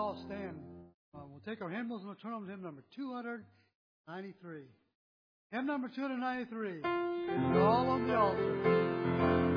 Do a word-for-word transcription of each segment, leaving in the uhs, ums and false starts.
all stand. Uh, we'll take our hymnals and we'll turn them to hymn number two ninety-three. Hymn number two ninety-three. It's all on the altar.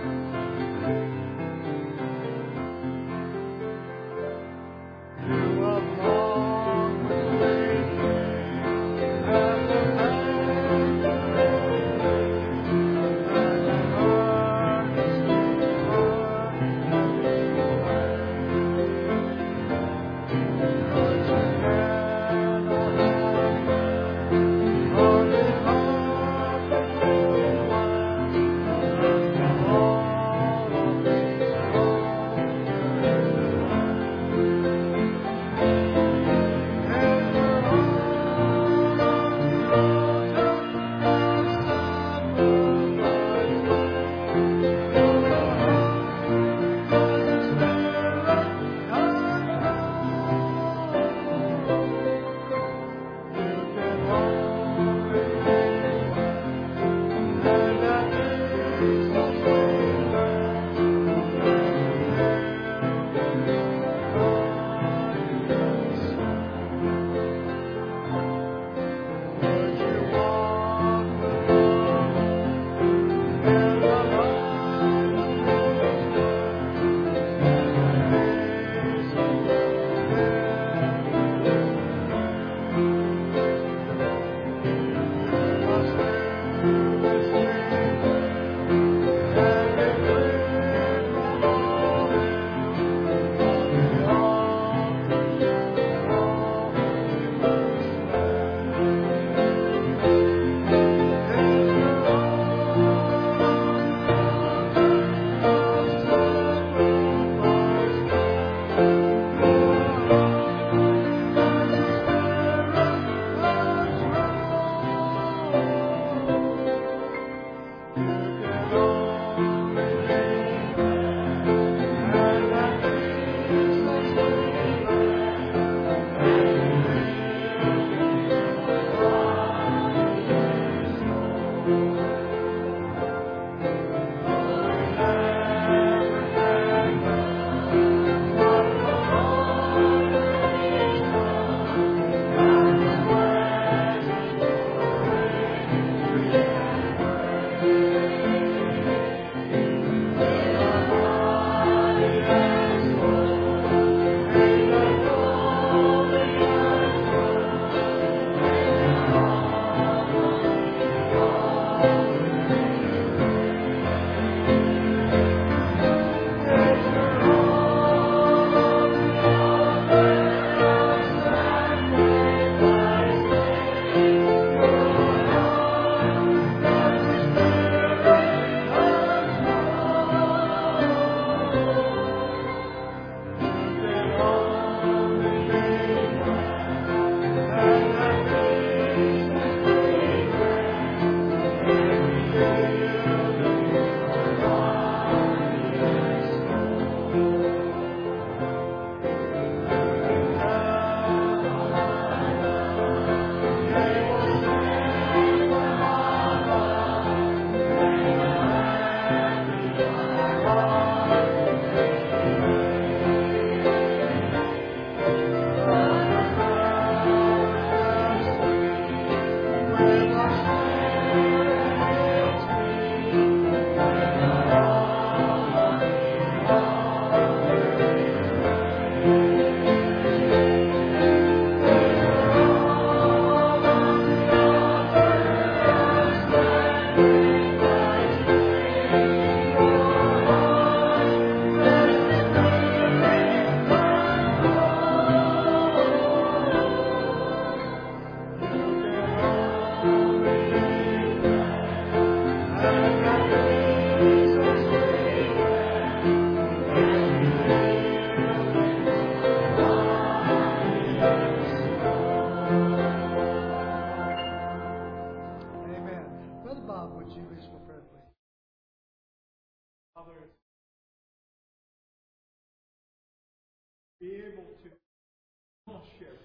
Be able to fellowship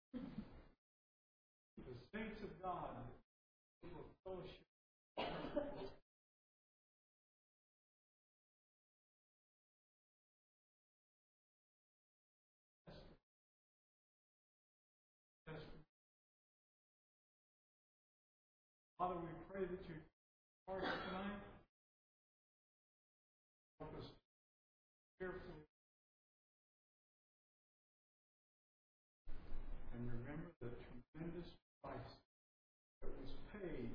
the saints of God for fellowship. Father, we pray that you heart tonight. Help us carefully. And remember the tremendous price that was paid.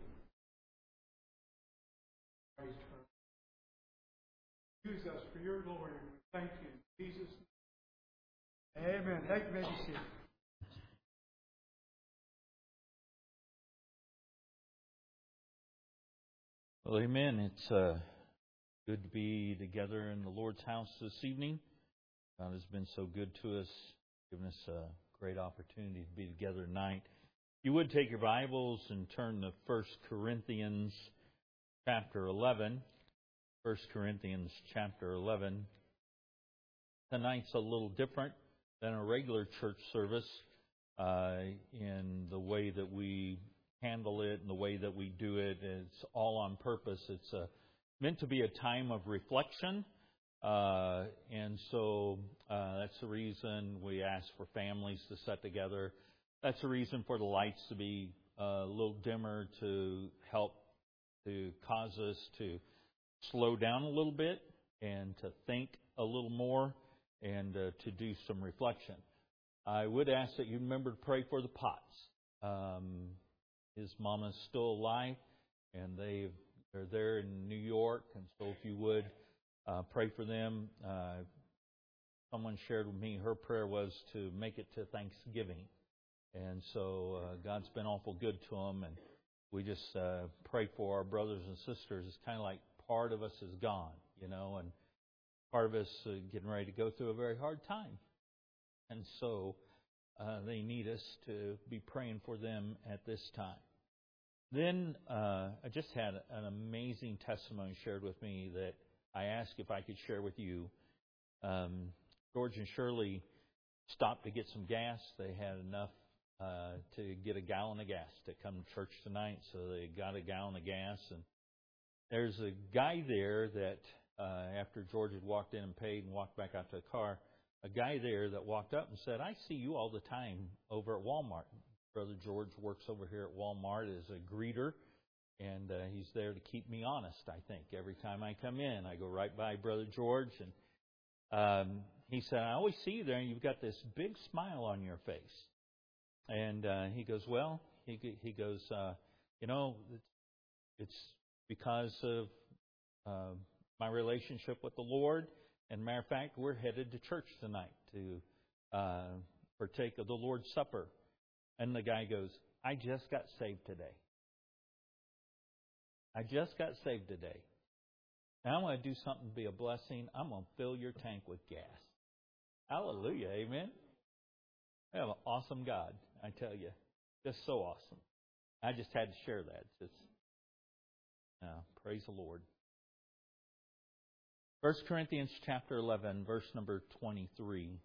Christ her. Use us for your glory. We thank you in Jesus' name. Amen. Thank you, may be seated. Well, amen. It's uh, good to be together in the Lord's house this evening. God has been so good to us, given us a great opportunity to be together tonight. If you would take your Bibles and turn to First Corinthians chapter eleven. First Corinthians chapter eleven. Tonight's a little different than a regular church service uh, in the way that we handle it and the way that we do it. It's all on purpose. It's uh, meant to be a time of reflection. Uh, and so uh, that's the reason we ask for families to sit together. That's the reason for the lights to be uh, a little dimmer, to help to cause us to slow down a little bit and to think a little more and uh, to do some reflection. I would ask that you remember to pray for the Potts. Um, his mama's still alive, and they they're there in New York, and so if you would uh, pray for them. Uh, someone shared with me her prayer was to make it to Thanksgiving, and so uh, God's been awful good to them, and we just uh, pray for our brothers and sisters. It's kind of like part of us is gone, you know, and part of us uh, getting ready to go through a very hard time. And so uh, they need us to be praying for them at this time. Then uh, I just had an amazing testimony shared with me that I asked if I could share with you. Um, George and Shirley stopped to get some gas. They had enough uh, to get a gallon of gas to come to church tonight, so they got a gallon of gas. And there's a guy there that uh, after George had walked in and paid and walked back out to the car, a guy there that walked up and said, "I see you all the time over at Walmart." Brother George works over here at Walmart as a greeter, and uh, he's there to keep me honest, I think. Every time I come in, I go right by Brother George, and um, he said, "I always see you there, and you've got this big smile on your face." And uh, he goes, "Well," he he goes, uh, "you know, it's, it's because of uh, my relationship with the Lord. And matter of fact, we're headed to church tonight to uh, partake of the Lord's Supper." And the guy goes, "I just got saved today. I just got saved today. Now I'm going to do something to be a blessing. I'm going to fill your tank with gas." Hallelujah, amen. We have an awesome God, I tell you. Just so awesome. I just had to share that. It's, uh, praise the Lord. First Corinthians chapter eleven, verse number twenty-three.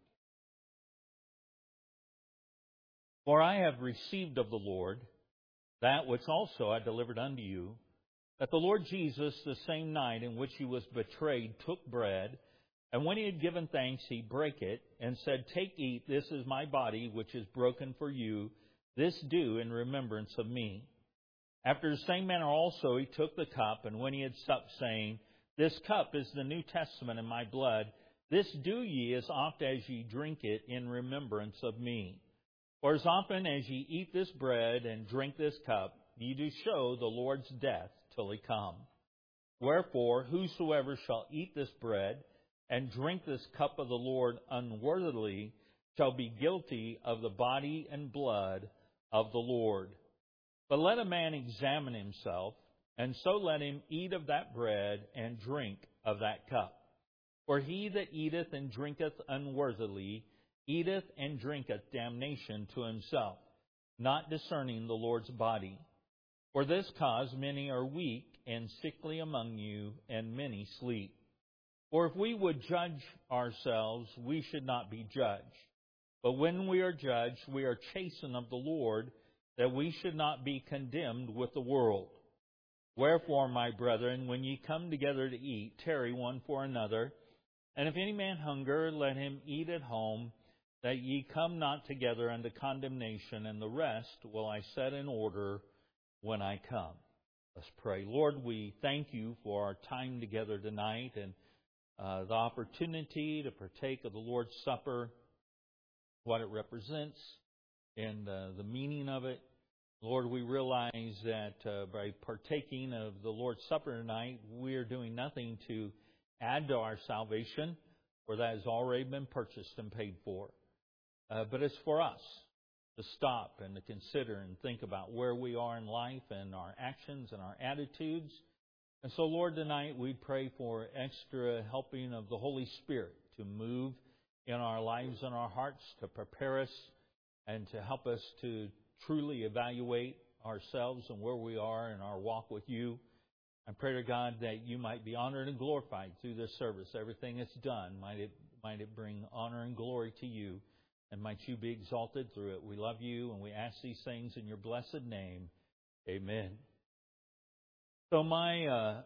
"For I have received of the Lord that which also I delivered unto you, that the Lord Jesus, the same night in which he was betrayed, took bread, and when he had given thanks, he brake it, and said, Take, eat, this is my body, which is broken for you. This do in remembrance of me. After the same manner also he took the cup, and when he had supped, saying, This cup is the New Testament in my blood. This do ye as oft as ye drink it in remembrance of me. For as often as ye eat this bread and drink this cup, ye do show the Lord's death till he come. Wherefore, whosoever shall eat this bread and drink this cup of the Lord unworthily shall be guilty of the body and blood of the Lord. But let a man examine himself, and so let him eat of that bread and drink of that cup. For he that eateth and drinketh unworthily eateth and drinketh damnation to himself, not discerning the Lord's body. For this cause many are weak and sickly among you, and many sleep. For if we would judge ourselves, we should not be judged. But when we are judged, we are chastened of the Lord, that we should not be condemned with the world. Wherefore, my brethren, when ye come together to eat, tarry one for another. And if any man hunger, let him eat at home, that ye come not together unto condemnation, and the rest will I set in order when I come." Let's pray. Lord, we thank you for our time together tonight and uh, the opportunity to partake of the Lord's Supper, what it represents, and uh, the meaning of it. Lord, we realize that uh, by partaking of the Lord's Supper tonight, we are doing nothing to add to our salvation, for that has already been purchased and paid for. Uh, but it's for us to stop and to consider and think about where we are in life and our actions and our attitudes. And so, Lord, tonight we pray for extra helping of the Holy Spirit to move in our lives and our hearts, to prepare us and to help us to truly evaluate ourselves and where we are in our walk with you. I pray to God that you might be honored and glorified through this service. Everything that's done, might it, might it bring honor and glory to you, and might you be exalted through it. We love you, and we ask these things in your blessed name. Amen. So my uh,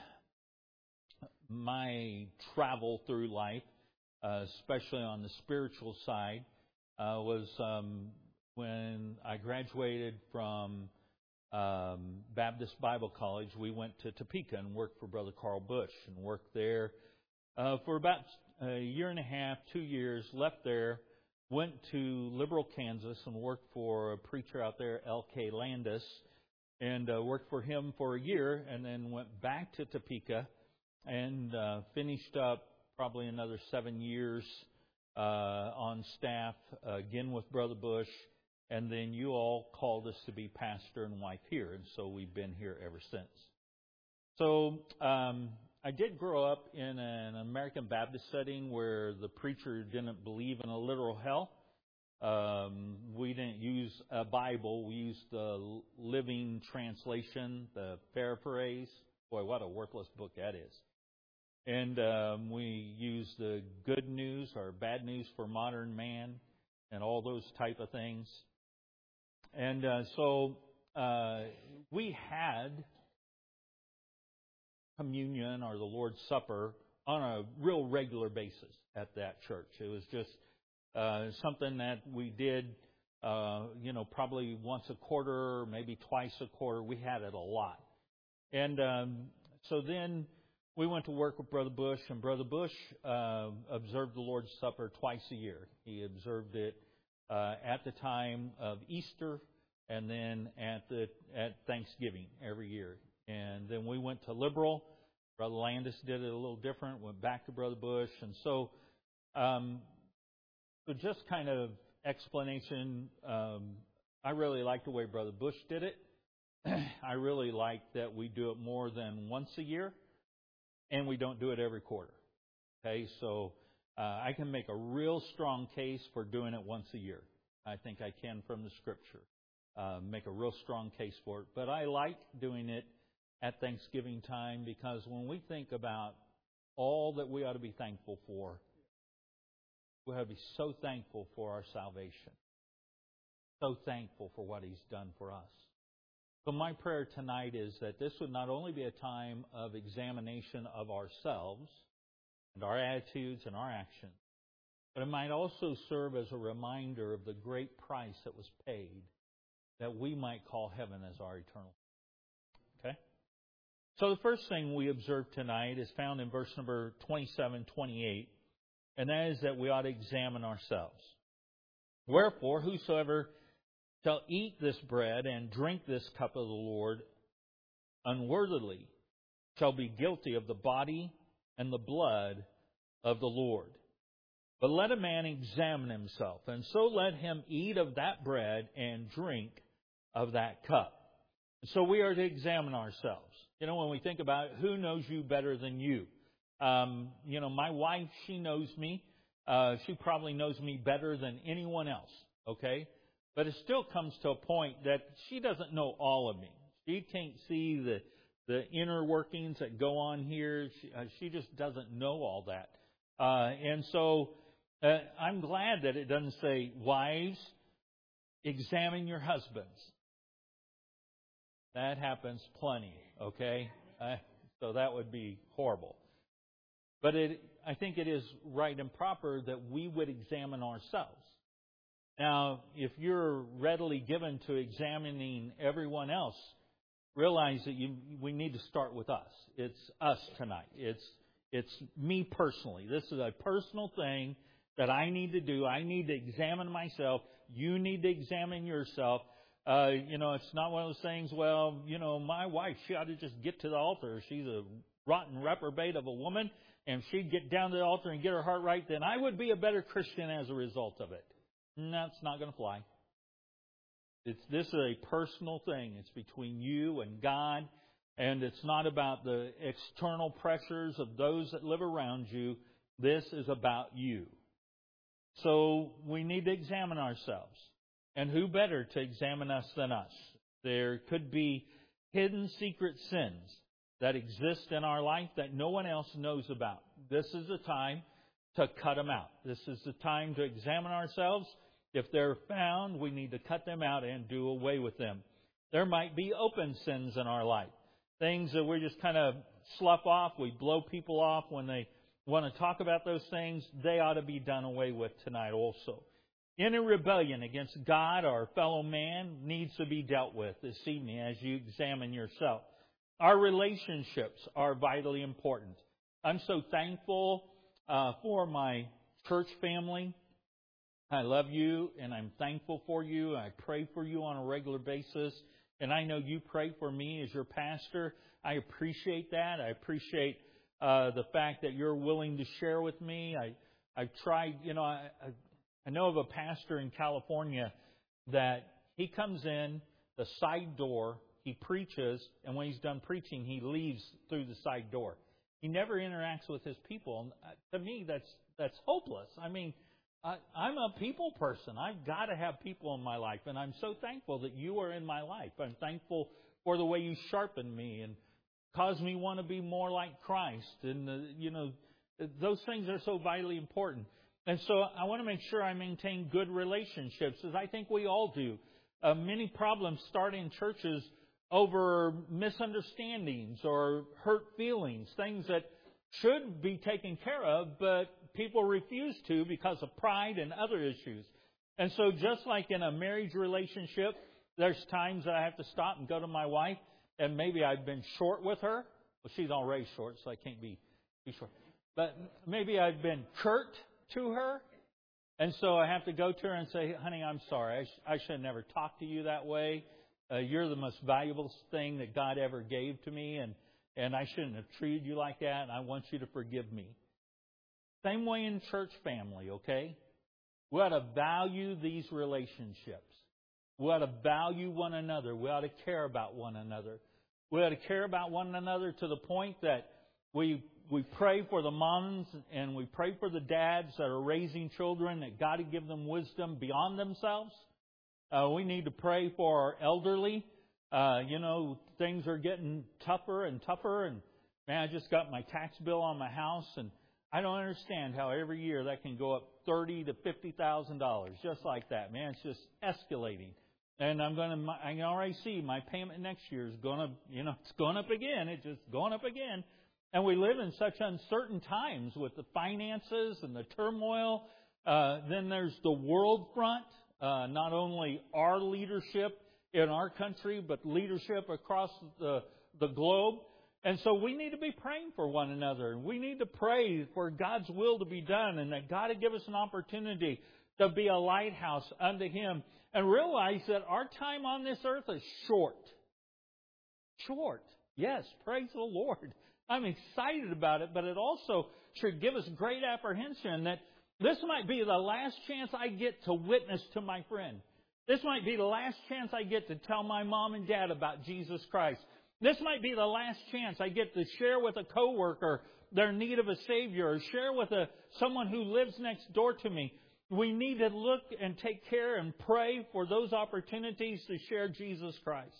my travel through life, uh, especially on the spiritual side, uh, was um, when I graduated from um, Baptist Bible College. We went to Topeka and worked for Brother Carl Bush, and worked there uh, for about a year and a half, two years. Left there, went to Liberal, Kansas, and worked for a preacher out there, L K Landis, and uh, worked for him for a year, and then went back to Topeka and uh, finished up probably another seven years uh, on staff, uh, again with Brother Bush. And then you all called us to be pastor and wife here, and so we've been here ever since. So um, I did grow up in an American Baptist setting where the preacher didn't believe in a literal hell. Um, we didn't use a Bible. We used the Living Translation, the Paraphrase. Boy, what a worthless book that is. And um, we used the Good News or Bad News for Modern Man and all those type of things. And uh, so uh, we had communion or the Lord's Supper on a real regular basis at that church. It was just uh, something that we did, uh, you know, probably once a quarter, maybe twice a quarter. We had it a lot. And um, so then we went to work with Brother Bush, and Brother Bush uh, observed the Lord's Supper twice a year. He observed it Uh, at the time of Easter, and then at the at Thanksgiving every year. And then we went to Liberal. Brother Landis did it a little different, went back to Brother Bush. And so, um, so just kind of explanation, um, I really like the way Brother Bush did it. I really like that we do it more than once a year, and we don't do it every quarter. Okay, so Uh, I can make a real strong case for doing it once a year. I think I can from the Scripture. Uh, make a real strong case for it. But I like doing it at Thanksgiving time because when we think about all that we ought to be thankful for, we ought to be so thankful for our salvation. So thankful for what He's done for us. So my prayer tonight is that this would not only be a time of examination of ourselves and our attitudes and our actions, but it might also serve as a reminder of the great price that was paid that we might call heaven as our eternal. Okay? So the first thing we observe tonight is found in verse number twenty-seven, twenty-eight, and that is that we ought to examine ourselves. Wherefore, whosoever shall eat this bread and drink this cup of the Lord unworthily shall be guilty of the body and the blood of the Lord. But let a man examine himself, and so let him eat of that bread and drink of that cup. So we are to examine ourselves. You know, when we think about it, who knows you better than you? Um, you know, my wife, she knows me. Uh, she probably knows me better than anyone else, okay? But it still comes to a point that she doesn't know all of me. She can't see the the inner workings that go on here. She, uh, she just doesn't know all that. Uh, and so uh, I'm glad that it doesn't say, wives, examine your husbands. That happens plenty, okay? Uh, so that would be horrible. But it, I think it is right and proper that we would examine ourselves. Now, if you're readily given to examining everyone else, realize that you, we need to start with us. It's us tonight. It's it's me personally. This is a personal thing that I need to do. I need to examine myself. You need to examine yourself. Uh, you know, it's not one of those things, well, you know, my wife, she ought to just get to the altar. She's a rotten reprobate of a woman, and if she'd get down to the altar and get her heart right, then I would be a better Christian as a result of it. And that's not going to fly. It's, this is a personal thing. It's between you and God, and it's not about the external pressures of those that live around you. This is about you. So we need to examine ourselves. And who better to examine us than us? There could be hidden secret sins that exist in our life that no one else knows about. This is the time to cut them out. This is the time to examine ourselves. If they're found, we need to cut them out and do away with them. There might be open sins in our life. Things that we just kind of slough off. We blow people off when they want to talk about those things. They ought to be done away with tonight also. Any rebellion against God or fellow man needs to be dealt with this evening as you examine yourself. Our relationships are vitally important. I'm so thankful uh, for my church family. I love you, and I'm thankful for you. I pray for you on a regular basis, and I know you pray for me as your pastor. I appreciate that. I appreciate uh, the fact that you're willing to share with me. I, I've tried, you know, I, I I know of a pastor in California that he comes in the side door, he preaches, and when he's done preaching, he leaves through the side door. He never interacts with his people. And to me, that's that's hopeless. I mean, I, I'm a people person. I've got to have people in my life, and I'm so thankful that you are in my life. I'm thankful for the way you sharpen me and cause me want to be more like Christ. And, uh, you know, those things are so vitally important. And so I want to make sure I maintain good relationships, as I think we all do. Uh, many problems start in churches over misunderstandings or hurt feelings, things that should be taken care of, but people refuse to because of pride and other issues. And so just like in a marriage relationship, there's times that I have to stop and go to my wife, and maybe I've been short with her. Well, she's already short, so I can't be, be short. But maybe I've been curt to her, and so I have to go to her and say, honey, I'm sorry. I, sh- I should have never talked to you that way. Uh, you're the most valuable thing that God ever gave to me, and, and I shouldn't have treated you like that, and I want you to forgive me. Same way in church family, okay? We ought to value these relationships. We ought to value one another. We ought to care about one another. We ought to care about one another to the point that we We pray for the moms and we pray for the dads that are raising children, that God would give them wisdom beyond themselves. Uh, we need to pray for our elderly. Uh, you know, things are getting tougher and tougher. And, man, I just got my tax bill on my house, and I don't understand how every year that can go up thirty thousand to fifty thousand dollars, just like that. Man, it's just escalating. And I'm going to, I can already see my payment next year is going to, you know, it's going up again. It's just going up again. And we live in such uncertain times with the finances and the turmoil. Uh, then there's the world front, uh, not only our leadership in our country, but leadership across the, the globe. And so we need to be praying for one another. We need to pray for God's will to be done, and that God would give us an opportunity to be a lighthouse unto Him, and realize that our time on this earth is short. Short. Yes, praise the Lord. I'm excited about it, but it also should give us great apprehension that this might be the last chance I get to witness to my friend. This might be the last chance I get to tell my mom and dad about Jesus Christ. This might be the last chance I get to share with a coworker their need of a Savior, or share with a, someone who lives next door to me. We need to look and take care and pray for those opportunities to share Jesus Christ.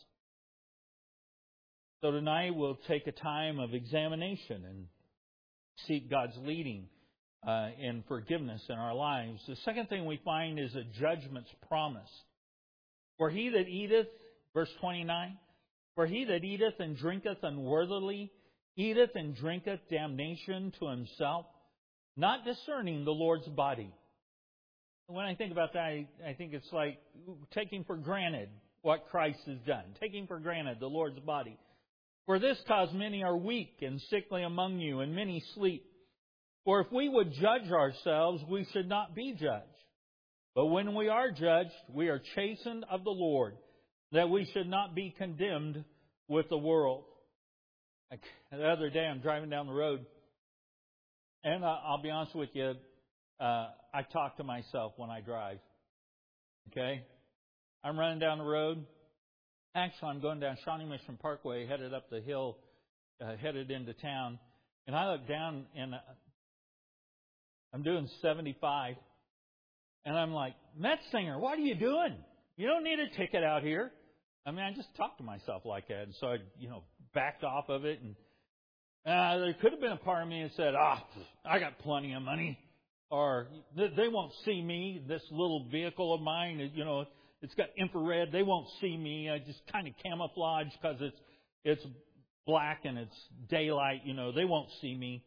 So tonight we'll take a time of examination and seek God's leading uh, and forgiveness in our lives. The second thing we find is a judgment's promise. For he that eateth, verse twenty-nine, for he that eateth and drinketh unworthily, eateth and drinketh damnation to himself, not discerning the Lord's body. When I think about that, I, I think it's like taking for granted what Christ has done, taking for granted the Lord's body. For this cause many are weak and sickly among you, and many sleep. For if we would judge ourselves, we should not be judged. But when we are judged, we are chastened of the Lord, that we should not be condemned with the world. Like the other day, I'm driving down the road, and uh, I'll be honest with you, uh, I talk to myself when I drive. Okay? I'm running down the road. Actually, I'm going down Shawnee Mission Parkway, headed up the hill, uh, headed into town. And I look down, and uh, I'm doing seventy-five. And I'm like, Metzinger, what are you doing? You don't need a ticket out here. I mean, I just talk to myself like that. And so I, you know, backed off of it. And uh, there could have been a part of me that said, ah, oh, I got plenty of money. Or they won't see me, this little vehicle of mine, you know, it's got infrared. They won't see me. I just kind of camouflage because it's it's black and it's daylight. You know, they won't see me.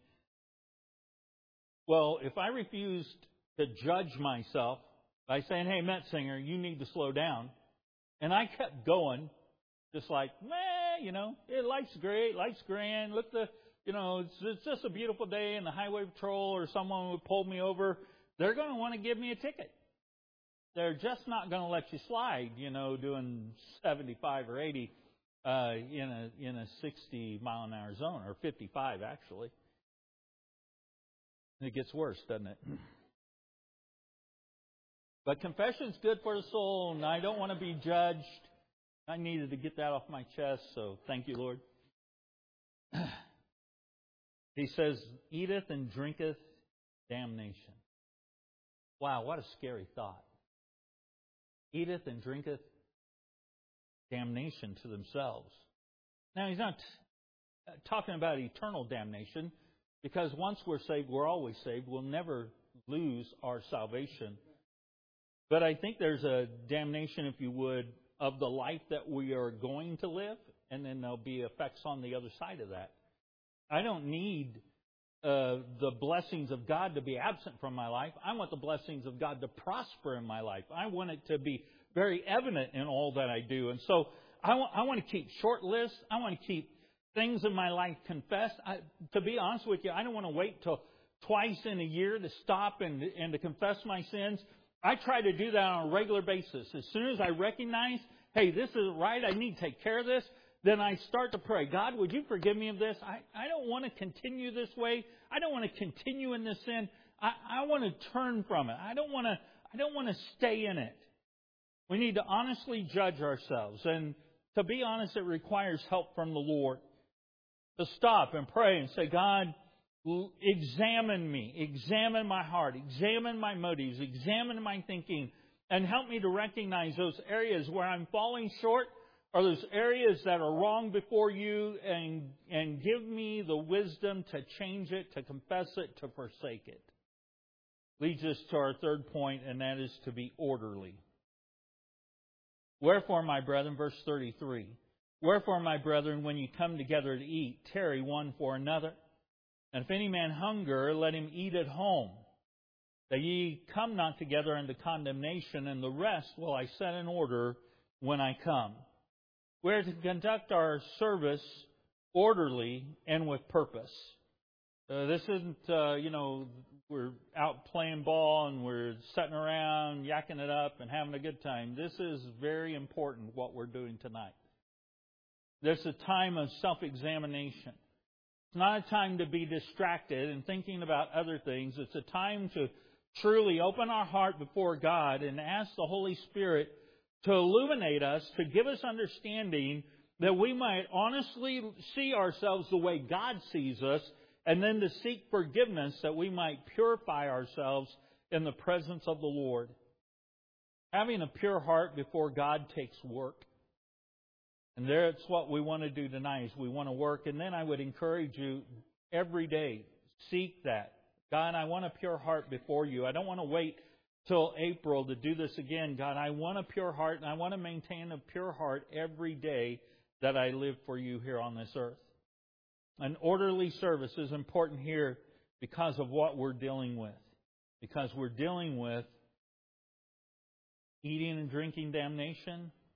Well, if I refused to judge myself by saying, hey, Metzinger, you need to slow down, and I kept going, just like, meh, you know, hey, life's great, life's grand. Look, the, you know, it's, it's just a beautiful day, and the highway patrol or someone would pull me over. They're going to want to give me a ticket. They're just not going to let you slide, you know, doing seventy-five or eighty uh, in a in a sixty mile an hour zone, or fifty-five actually. It gets worse, doesn't it? But confession's good for the soul, and I don't want to be judged. I needed to get that off my chest, so thank you, Lord. He says, eateth and drinketh damnation. Wow, what a scary thought. Eateth and drinketh damnation to themselves. Now, he's not talking about eternal damnation, because once we're saved, we're always saved. We'll never lose our salvation. But I think there's a damnation, if you would, of the life that we are going to live, and then there'll be effects on the other side of that. I don't need uh, the blessings of God to be absent from my life. I want the blessings of God to prosper in my life. I want it to be very evident in all that I do. And so I want, I want to keep short lists. I want to keep things in my life confessed. I, to be honest with you, I don't want to wait till twice in a year to stop and, and to confess my sins. I try to do that on a regular basis. As soon as I recognize, hey, this isn't right, I need to take care of this, then I start to pray, God, would you forgive me of this? I, I don't want to continue this way. I don't want to continue in this sin. I, I want to turn from it. I don't want to, I don't want to stay in it. We need to honestly judge ourselves. And to be honest, it requires help from the Lord. To stop and pray and say, God, examine me, examine my heart, examine my motives, examine my thinking, and help me to recognize those areas where I'm falling short, or those areas that are wrong before you, and, and give me the wisdom to change it, to confess it, to forsake it. Leads us to our third point, and that is to be orderly. Wherefore, my brethren, verse thirty-three, wherefore, my brethren, when you come together to eat, tarry one for another. And if any man hunger, let him eat at home, that ye come not together unto condemnation, and the rest will I set in order when I come. We are to conduct our service orderly and with purpose. Uh, this isn't, uh, you know, we're out playing ball and we're sitting around yakking it up and having a good time. This is very important, what we're doing tonight. There's a time of self-examination. It's not a time to be distracted and thinking about other things. It's a time to truly open our heart before God and ask the Holy Spirit to illuminate us, to give us understanding that we might honestly see ourselves the way God sees us, and then to seek forgiveness that we might purify ourselves in the presence of the Lord. Having a pure heart before God takes work. And that's what we want to do tonight, is we want to work. And then I would encourage you every day, seek that. God, I want a pure heart before you. I don't want to wait till April to do this again. God, I want a pure heart, and I want to maintain a pure heart every day that I live for you here on this earth. An orderly service is important here because of what we're dealing with. Because we're dealing with eating and drinking damnation,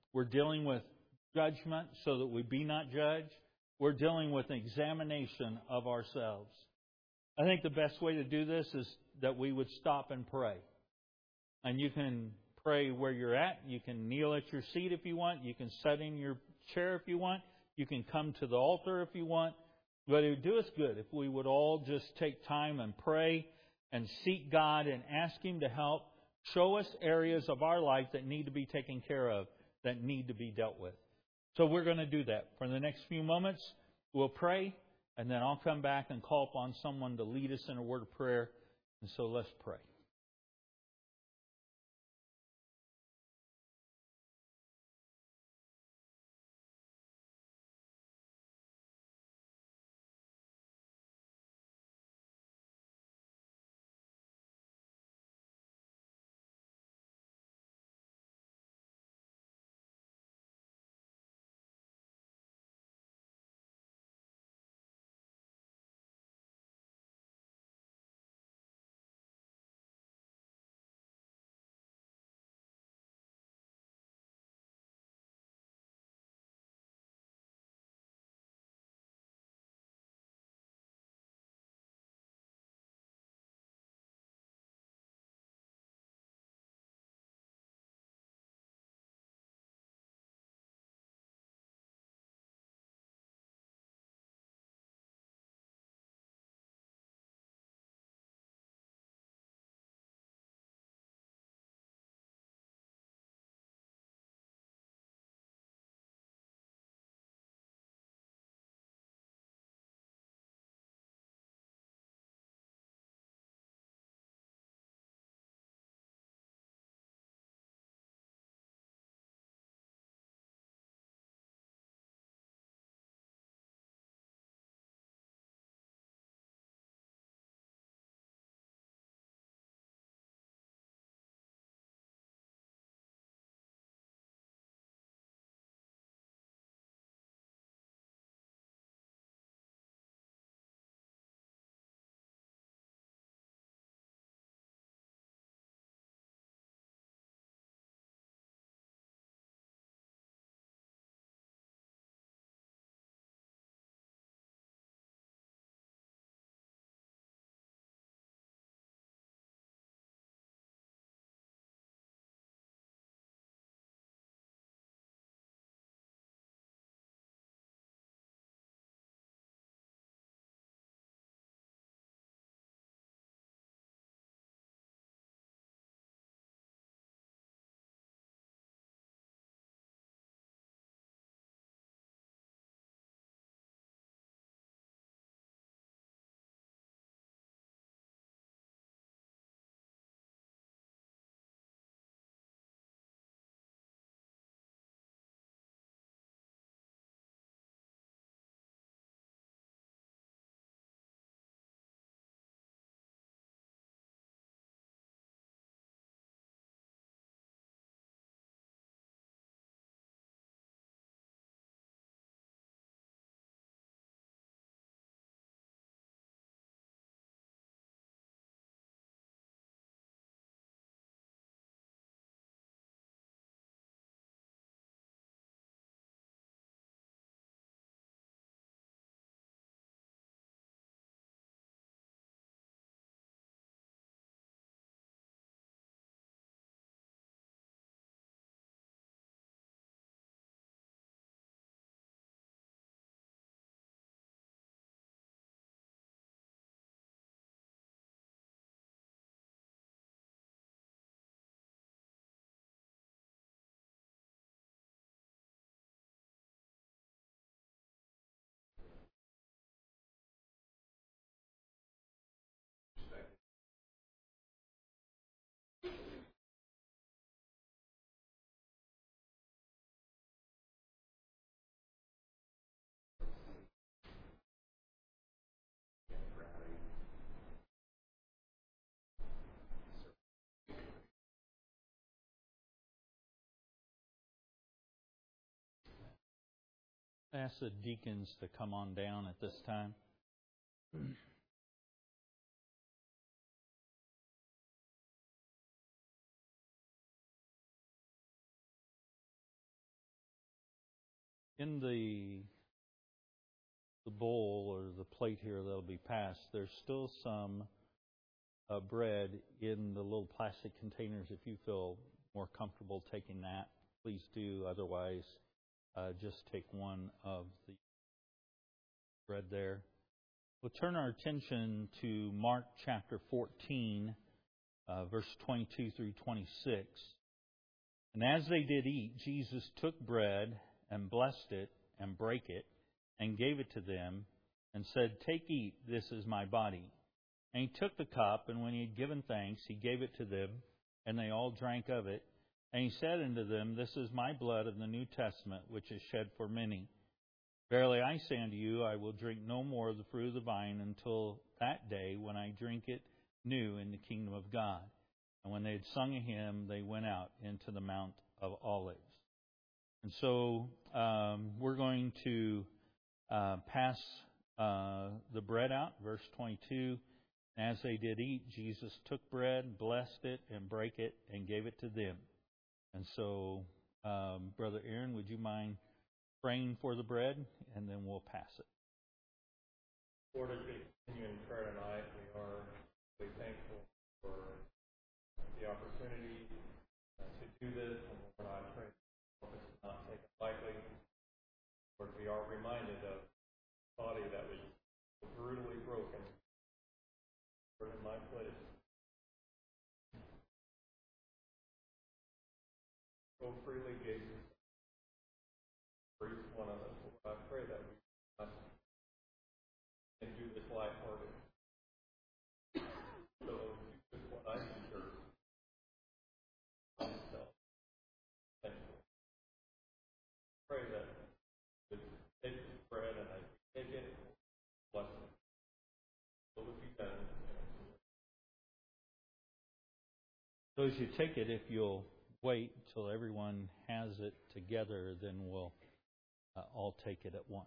We're dealing with judgment so that we be not judged. We're dealing with an examination of ourselves. I think the best way to do this is that we would stop and pray. And you can pray where you're at. You can kneel at your seat if you want. You can sit in your chair if you want. You can come to the altar if you want. But it would do us good if we would all just take time and pray and seek God and ask Him to help show us areas of our life that need to be taken care of, that need to be dealt with. So we're going to do that. For the next few moments, we'll pray, and then I'll come back and call upon someone to lead us in a word of prayer. And so let's pray. Ask the deacons to come on down at this time. in the the bowl or the plate here that'll be passed, there's still some uh, bread in the little plastic containers. If you feel more comfortable taking that, please do. Otherwise, uh, just take one of the bread there. We'll turn our attention to Mark chapter fourteen, uh, verse twenty-two through twenty-six. And as they did eat, Jesus took bread and blessed it and brake it and gave it to them and said, "Take, eat, this is my body." And he took the cup, and when he had given thanks, he gave it to them, and they all drank of it. And he said unto them, "This is my blood of the New Testament, which is shed for many. Verily I say unto you, I will drink no more of the fruit of the vine until that day when I drink it new in the kingdom of God." And when they had sung a hymn, they went out into the Mount of Olives. And so um, we're going to uh, pass uh, the bread out, verse twenty-two. As they did eat, Jesus took bread, blessed it, and brake it, and gave it to them. And so, um, Brother Aaron, would you mind praying for the bread, and then we'll pass it. Lord, as we continue in prayer tonight, we are really thankful for the opportunity uh, to do this, and Lord, I pray that this is not taken lightly. Lord, we are reminded of a body that was brutally broken. Lord, in my place. So freely gave you for each one of us. Lord, I pray that we must and do this lighthearted. So do what I deserve myself. Thank you. Pray that we take this bread and as we take it, bless it. So it be done. So as you take it, if you'll wait until everyone has it together, then we'll uh, all take it at once.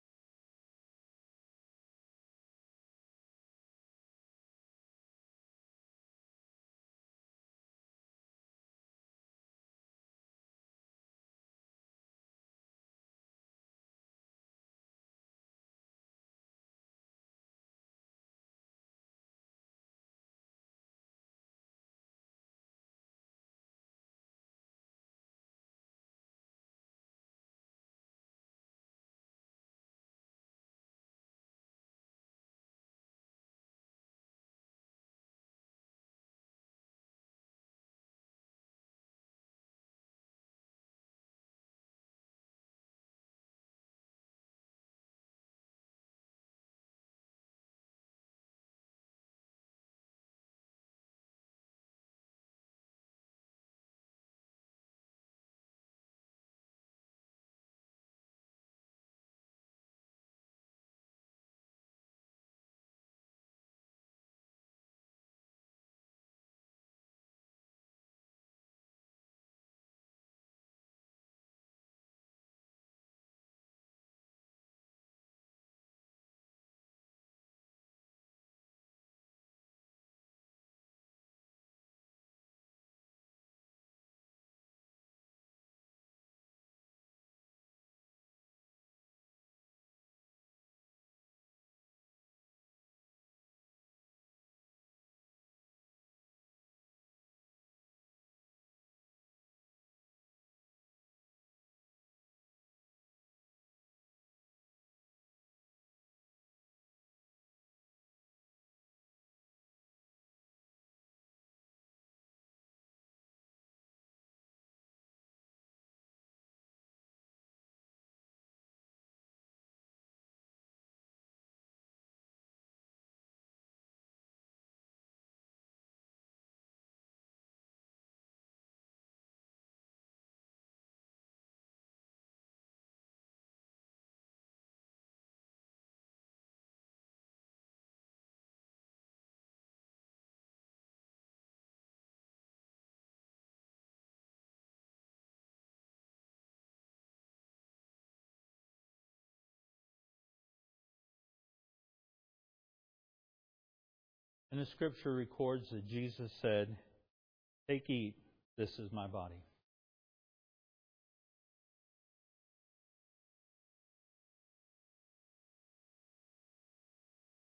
And the scripture records that Jesus said, "Take, eat, this is my body."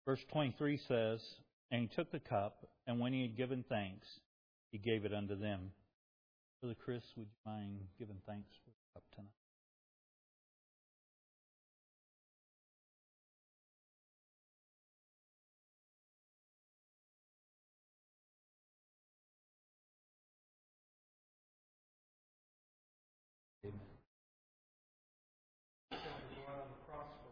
Verse twenty-three says, "And he took the cup, and when he had given thanks, he gave it unto them." Brother Chris, would you mind giving thanks for the cup tonight? Amen. Go out on the cross for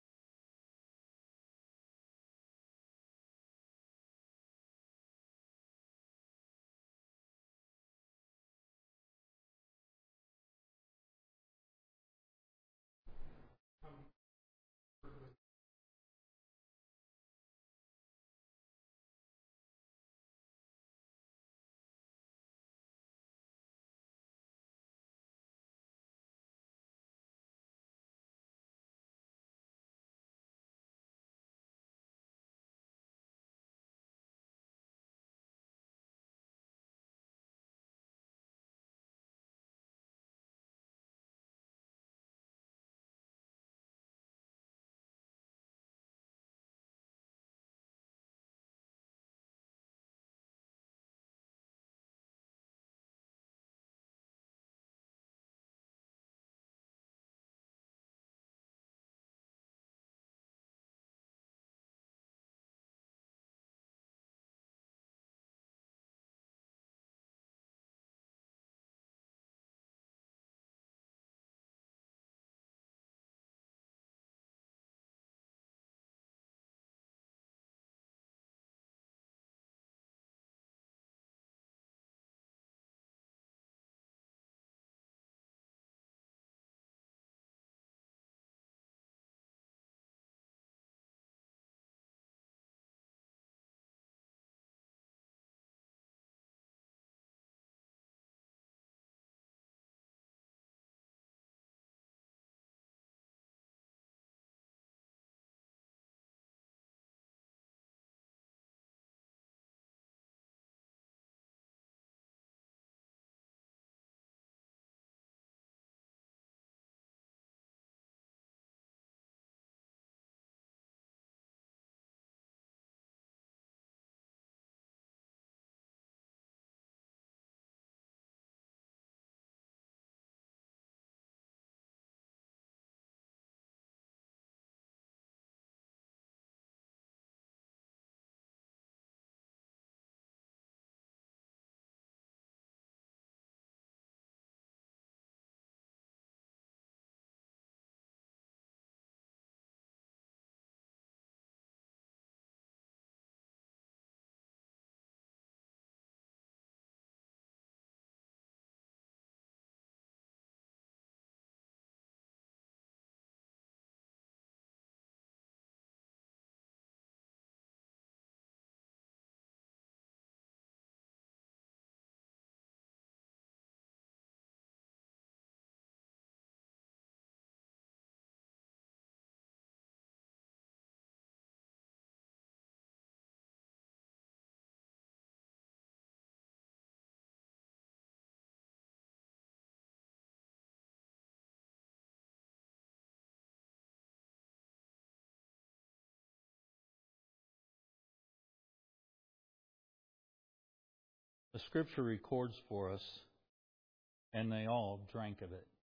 The Scripture records for us, and they all drank of it.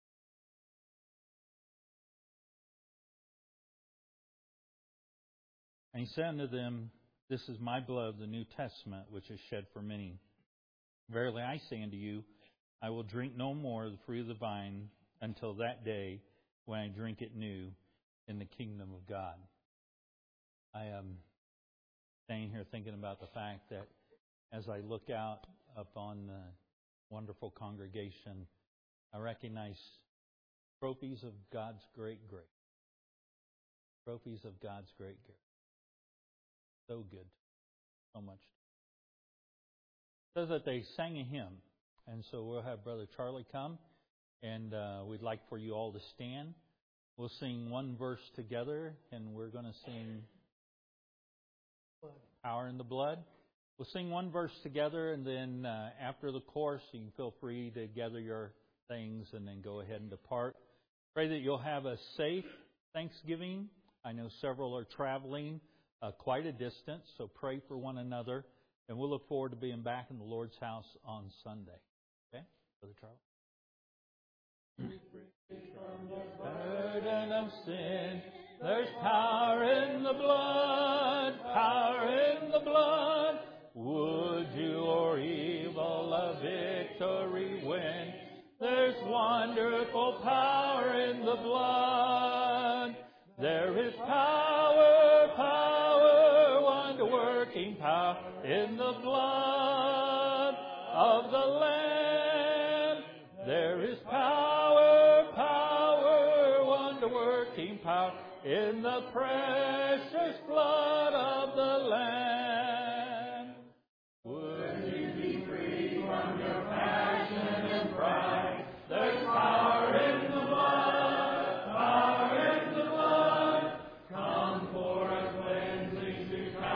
And he said unto them, "This is my blood, the New Testament, which is shed for many. Verily I say unto you, I will drink no more of the fruit of the vine until that day when I drink it new in the kingdom of God." I am staying here thinking about the fact that as I look out upon the wonderful congregation, I recognize trophies of God's great grace. Trophies of God's great grace. So good. So much. It says that they sang a hymn. And so we'll have Brother Charlie come. And uh, we'd like for you all to stand. We'll sing one verse together. And we're going to sing Power in the Blood. We'll sing one verse together, and then uh, after the chorus, you can feel free to gather your things and then go ahead and depart. Pray that you'll have a safe Thanksgiving. I know several are traveling, uh, quite a distance, so pray for one another. And we'll look forward to being back in the Lord's house on Sunday. Okay? Brother Charlie? From the burden of sin, there's power in the blood, power in the blood. Would you or evil a victory win? There's wonderful power in the blood. There is power, power, wonder-working power in the blood of the Lamb. There is power, power, wonder-working power in the precious blood of the Lamb.